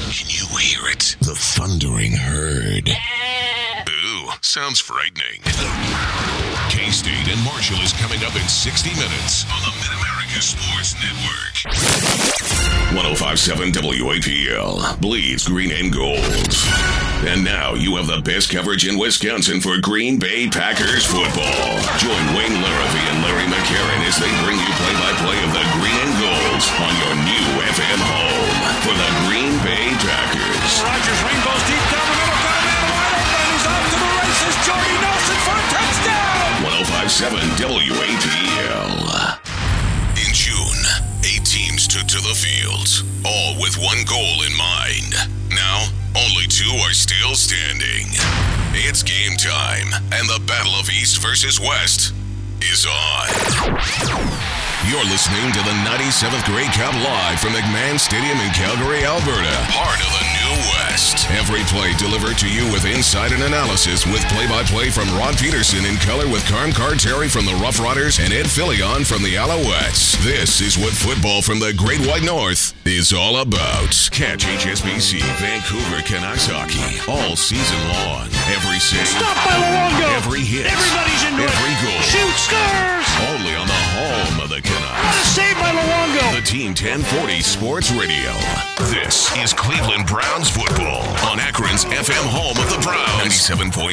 Can you hear it? The thundering herd. Ooh, sounds frightening. K-State and Marshall is coming up in 60 minutes on the Mid-America Sports Network. 105.7 WAPL bleeds green and gold. And now you have the best coverage in Wisconsin for Green Bay Packers football. Join Wayne Larrivee and Larry McCarron as they bring you play-by-play of the green and gold on your new FM home for the Green Bay Packers. Rodgers rainbows deep down the middle, got a man wide open. He's off to the races. Jordy Nelson for a touchdown. 105.7 WAPL. In June, 8 teams took to the field, all with one goal in mind. Now, only 2 are still standing. It's game time, and the battle of East versus West is on. You're listening to the 97th Grey Cup live from McMahon Stadium in Calgary, Alberta, part of the New West. Every play delivered to you with insight and analysis with play-by-play from Ron Peterson in color with Carm Carterry from the Rough Riders and Ed Fillion from the Alouettes. This is what football from the Great White North is all about. Catch HSBC Vancouver Canucks hockey all season long. Every save, Stop by Luongo. every hit, Everybody's into every it. goal. Shoot, scores. Only on the home of the Canucks. What a save by Luongo. The Team 1040 Sports Radio. This is Cleveland Browns football on Akron's FM home of the Browns. 97.5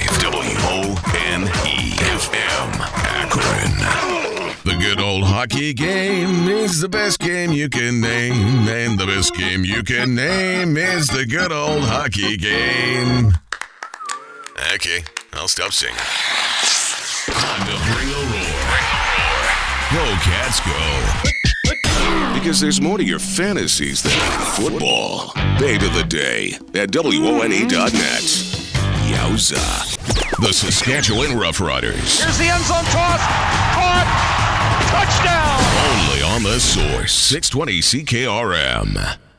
WONE FM Akron. The good old hockey game is the best game you can name. And the best game you can name is the good old hockey game. Okay, I'll stop singing. Time to bring a roar. Go, Cats, go. Because there's more to your fantasies than football. Babe of the day at WONE.net. Yowza. The Saskatchewan Roughriders. Here's the end zone toss. Caught. Touchdown. Only on the Source. 620 CKRM.